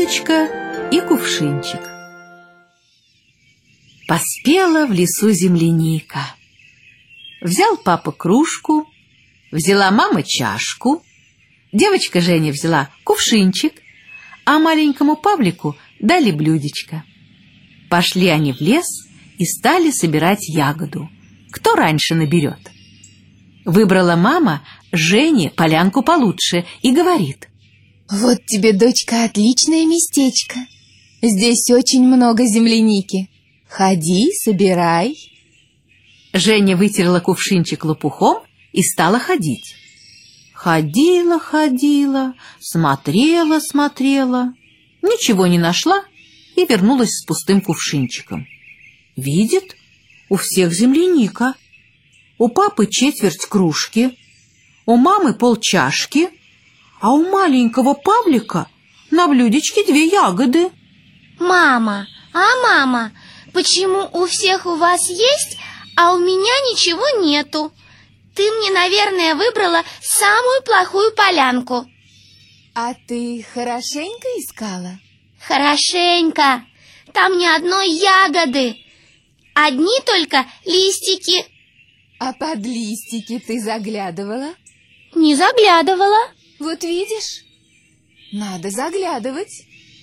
блюдечко и кувшинчик. Поспела в лесу земляника. Взял папа кружку, взяла мама чашку, девочка Женя взяла кувшинчик, а маленькому Павлику дали блюдечко. Пошли они в лес и стали собирать ягоду. Кто раньше наберет? Выбрала мама Жене полянку получше и говорит: «Вот тебе, дочка, отличное местечко. Здесь очень много земляники. Ходи, собирай». Женя вытерла кувшинчик лопухом и стала ходить. Ходила, смотрела, ничего не нашла и вернулась с пустым кувшинчиком. Видит, у всех земляника. У папы четверть кружки, у мамы полчашки, а у маленького Павлика на блюдечке 2 ягоды. Мама, почему у всех у вас есть, а у меня ничего нету? Ты мне, наверное, выбрала самую плохую полянку. А ты хорошенько искала? Хорошенько. Там ни одной ягоды. Одни только листики. А под листики ты заглядывала? Не заглядывала. Вот видишь, надо заглядывать.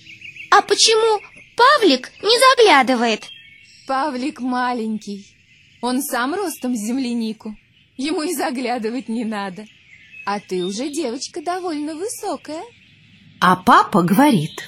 А почему Павлик не заглядывает? Павлик маленький. Он сам ростом с землянику. Ему и заглядывать не надо. А ты уже девочка довольно высокая. А папа говорит: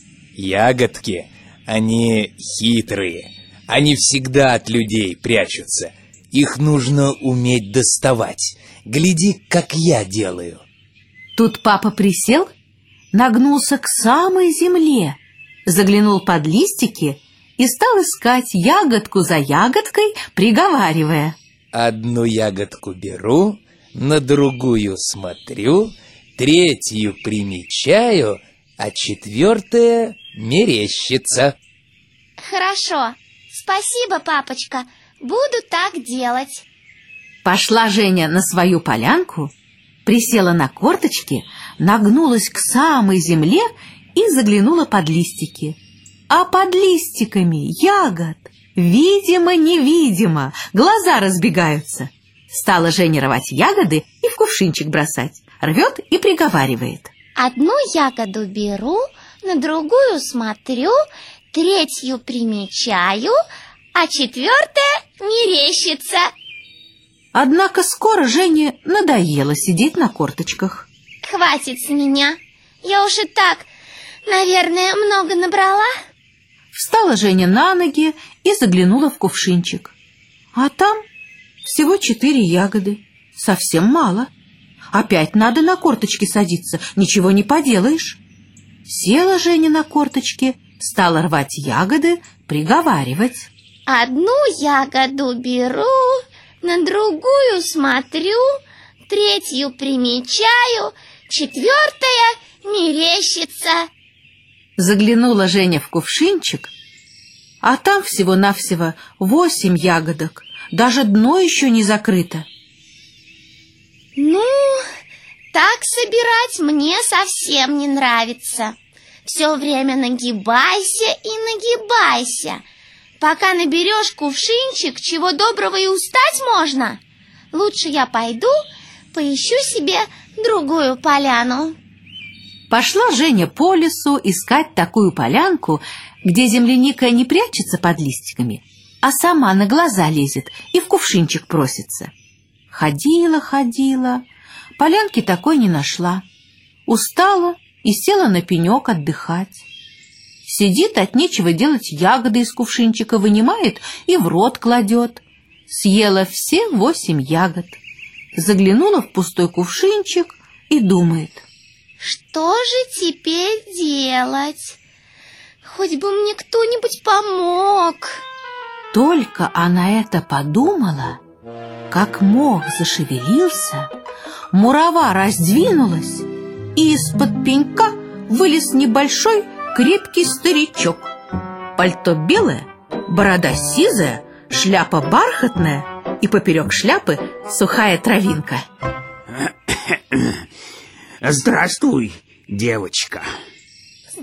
ягодки, они хитрые. Они всегда от людей прячутся. Их нужно уметь доставать. Гляди, как я делаю. Тут папа присел, нагнулся к самой земле, заглянул под листики и стал искать ягодку за ягодкой, приговаривая: одну ягодку беру, на другую смотрю, третью примечаю, а четвертая мерещится. Хорошо. Спасибо, папочка. Буду так делать. Пошла Женя на свою полянку, присела на корточки, нагнулась к самой земле и заглянула под листики. А под листиками ягод видимо-невидимо, глаза разбегаются. Стала Женя рвать ягоды и в кувшинчик бросать. Рвет и приговаривает: одну ягоду беру, на другую смотрю, третью примечаю, а четвертая мерещится. Однако скоро Жене надоело сидеть на корточках. Хватит с меня. Я уж и так, наверное, много набрала. Встала Женя на ноги и заглянула в кувшинчик. А там всего 4 ягоды. Совсем мало. Опять надо на корточки садиться, ничего не поделаешь. Села Женя на корточки, стала рвать ягоды, приговаривать: одну ягоду беру, на другую смотрю, третью примечаю, четвертая мерещится. Заглянула Женя в кувшинчик, а там всего-навсего 8 ягодок, даже дно еще не закрыто. Ну, так собирать мне совсем не нравится. Все время нагибайся и нагибайся. Пока наберешь кувшинчик, чего доброго и устать можно. Лучше я пойду, поищу себе другую поляну. Пошла Женя по лесу искать такую полянку, где земляника не прячется под листиками, а сама на глаза лезет и в кувшинчик просится. Ходила, полянки такой не нашла. Устала и села на пенек отдыхать. Сидит, от нечего делать, ягоды из кувшинчика вынимает и в рот кладет. Съела все 8 ягод. Заглянула в пустой кувшинчик и думает: что же теперь делать? Хоть бы мне кто-нибудь помог. Только она это подумала, как мох зашевелился, мурава раздвинулась, и из-под пенька вылез небольшой крепкий старичок. Пальто белое, борода сизая, шляпа бархатная, и поперек шляпы сухая травинка. Здравствуй, девочка.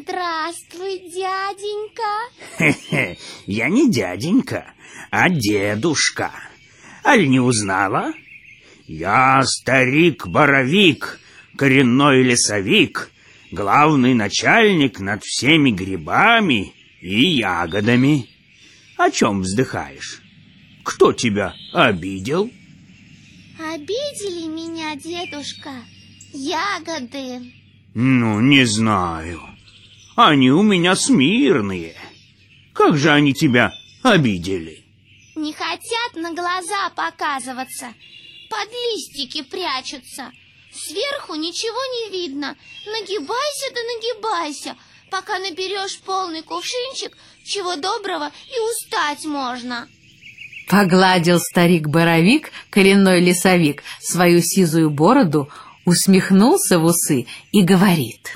Здравствуй, дяденька. Хе-хе, я не дяденька, а дедушка. Аль не узнала? Я старик-боровик, коренной лесовик, главный начальник над всеми грибами и ягодами. О чем вздыхаешь? Кто тебя обидел? Обидели меня, дедушка, ягоды. Ну, не знаю. Они у меня смирные. Как же они тебя обидели? Не хотят на глаза показываться, под листики прячутся. Сверху ничего не видно. Нагибайся да нагибайся, пока наберешь полный кувшинчик, чего доброго и устать можно. Погладил старик-боровик, коренной лесовик, свою сизую бороду, усмехнулся в усы и говорит: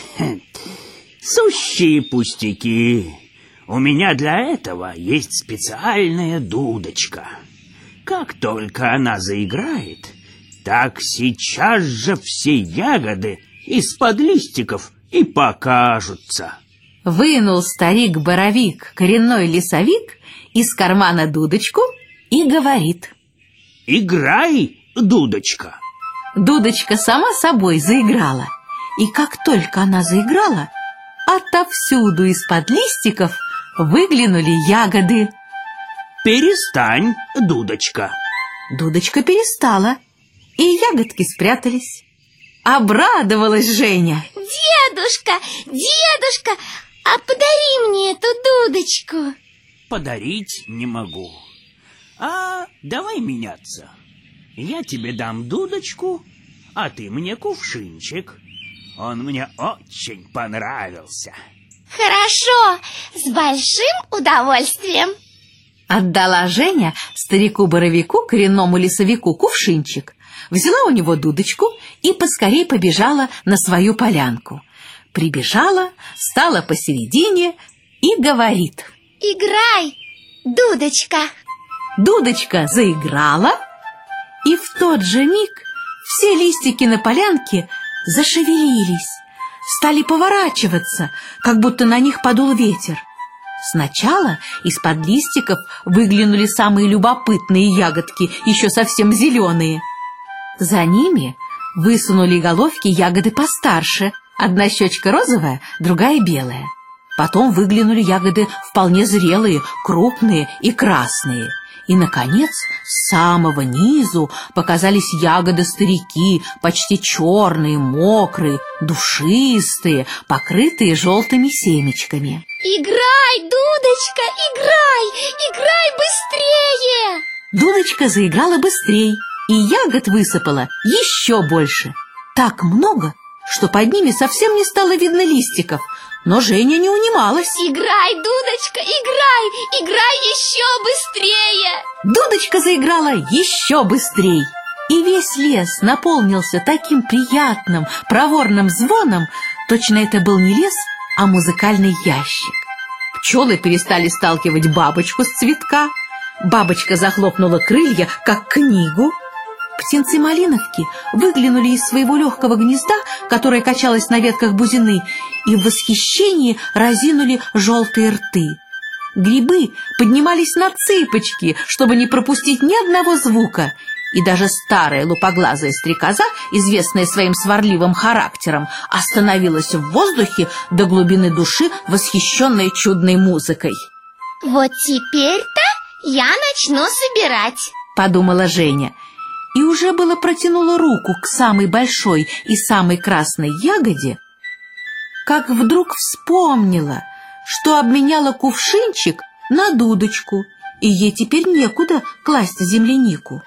Сущие пустяки. У меня для этого есть специальная дудочка. Как только она заиграет, так сейчас же все ягоды из-под листиков и покажутся. Вынул старик-боровик, коренной лесовик, из кармана дудочку и говорит: Играй, дудочка. Дудочка сама собой заиграла. И как только она заиграла, отовсюду из-под листиков выглянули ягоды. Перестань, дудочка. Дудочка перестала, и ягодки спрятались. Обрадовалась Женя. Дедушка, дедушка, а подари мне эту дудочку. Подарить не могу. А давай меняться. Я тебе дам дудочку, а ты мне кувшинчик. Он мне очень понравился. Хорошо, с большим удовольствием. Отдала Женя старику-боровику, коренному лесовику, кувшинчик, взяла у него дудочку и поскорей побежала на свою полянку. Прибежала, стала посередине и говорит: Играй, дудочка. Дудочка заиграла, и в тот же миг все листики на полянке зашевелились, стали поворачиваться, как будто на них подул ветер. Сначала из-под листиков выглянули самые любопытные ягодки, еще совсем зеленые. За ними высунули головки ягоды постарше, одна щечка розовая, другая белая. Потом выглянули ягоды вполне зрелые, крупные и красные. И, наконец, с самого низу показались ягоды-старики, почти черные, мокрые, душистые, покрытые желтыми семечками. Играй, дудочка, играй, играй быстрее! Дудочка заиграла быстрей, и ягод высыпала еще больше. Так много, что под ними совсем не стало видно листиков. Но Женя не унималась. Играй, дудочка, играй, играй еще быстрее! Дудочка заиграла еще быстрей, и весь лес наполнился таким приятным, проворным звоном, точно это был не лес, а музыкальный ящик. Пчелы перестали сталкивать бабочку с цветка, бабочка захлопнула крылья, как книгу. Птенцы-малиновки выглянули из своего легкого гнезда, которое качалось на ветках бузины, и в восхищении разинули желтые рты. Грибы поднимались на цыпочки, чтобы не пропустить ни одного звука, и даже старая лупоглазая стрекоза, известная своим сварливым характером, остановилась в воздухе до глубины души, восхищенная чудной музыкой. Вот теперь-то я начну собирать, подумала Женя, и уже было протянула руку к самой большой и самой красной ягоде, как вдруг вспомнила, что обменяла кувшинчик на дудочку, и ей теперь некуда класть землянику.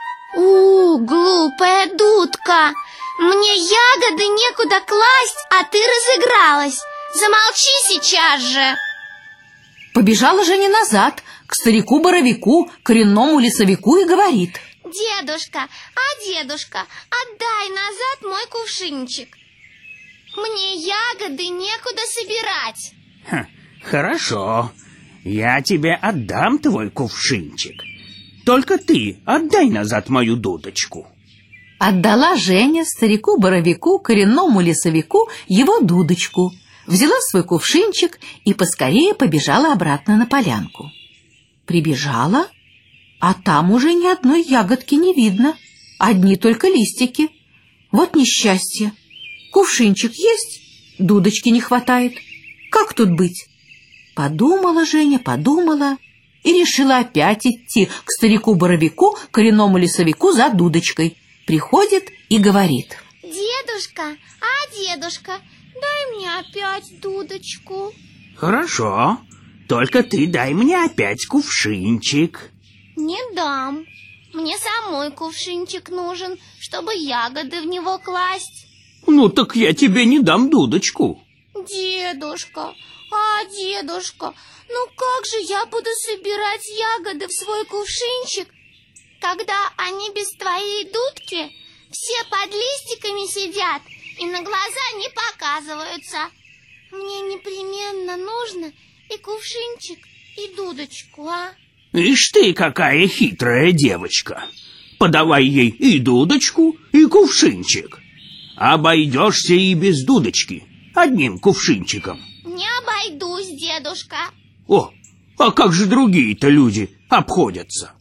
Глупая дудка, мне ягоды некуда класть, а ты разыгралась. Замолчи сейчас же. Побежала Женя назад к старику-боровику, коренному лесовику, и говорит: Дедушка, дедушка, отдай назад мой кувшинчик. Мне ягоды некуда собирать. Хорошо, я тебе отдам твой кувшинчик. Только ты отдай назад мою дудочку. Отдала Женя старику-боровику, коренному лесовику, его дудочку. взяла свой кувшинчик и поскорее побежала обратно на полянку. Прибежала, а там уже ни одной ягодки не видно, одни только листики. Вот несчастье. Кувшинчик есть, дудочки не хватает. Как тут быть? Подумала Женя, подумала и решила опять идти к старику-боровику, коренному лесовику, за дудочкой. Приходит и говорит: «Дедушка, дедушка, дай мне опять дудочку». Хорошо, только ты дай мне опять кувшинчик. Не дам. Мне самой кувшинчик нужен, чтобы ягоды в него класть. Ну так я тебе не дам дудочку. Дедушка, дедушка, ну как же я буду собирать ягоды в свой кувшинчик, когда они без твоей дудки все под листиками сидят и на глаза не показываются? Мне непременно нужно и кувшинчик, и дудочку, Ишь ты, какая хитрая девочка. Подавай ей и дудочку, и кувшинчик. Обойдешься и без дудочки, одним кувшинчиком. Не обойдусь, дедушка. О, а как же другие-то люди обходятся?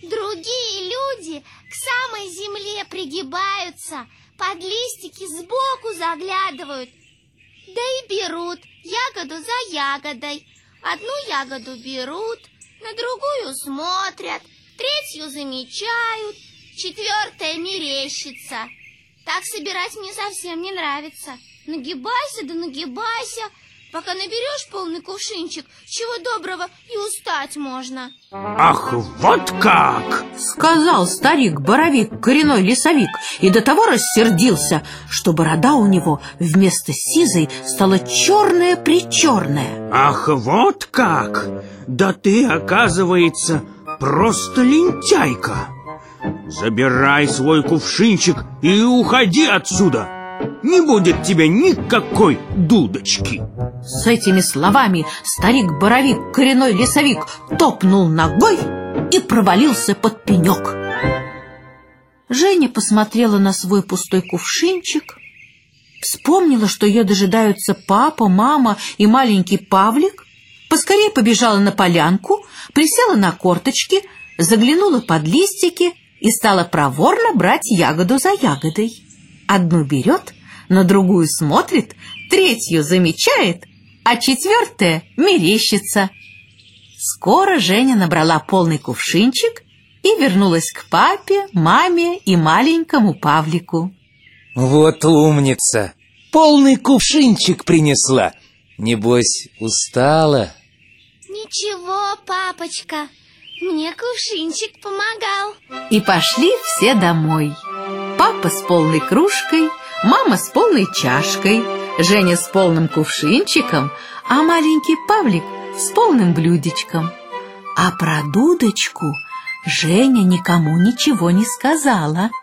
Другие люди к самой земле пригибаются, под листики сбоку заглядывают, да и берут ягоду за ягодой. Одну ягоду берут, на другую смотрят, третью замечают, четвертая мерещится. Так собирать мне совсем не нравится. Нагибайся да нагибайся, пока наберешь полный кувшинчик, чего доброго и устать можно. Ах, вот как! Сказал старик-боровик, коренной лесовик, и до того рассердился, что борода у него вместо сизой стала черная-причерная. Ах, вот как! Да ты, оказывается, просто лентяйка. Забирай свой кувшинчик и уходи отсюда. Не будет тебе никакой дудочки. С этими словами старик-боровик, коренной лесовик, топнул ногой и провалился под пенек. Женя посмотрела на свой пустой кувшинчик, вспомнила, что ее дожидаются папа, мама и маленький Павлик, поскорее побежала на полянку, присела на корточки, заглянула под листики и стала проворно брать ягоду за ягодой. Одну берет, на другую смотрит, третью замечает, а четвертая мерещится. Скоро Женя набрала полный кувшинчик и вернулась к папе, маме и маленькому Павлику. Вот умница! Полный кувшинчик принесла. Небось, устала? Ничего, папочка, мне кувшинчик помогал. И пошли все домой. Папа с полной кружкой, мама с полной чашкой, Женя с полным кувшинчиком, а маленький Павлик с полным блюдечком. А про дудочку Женя никому ничего не сказала.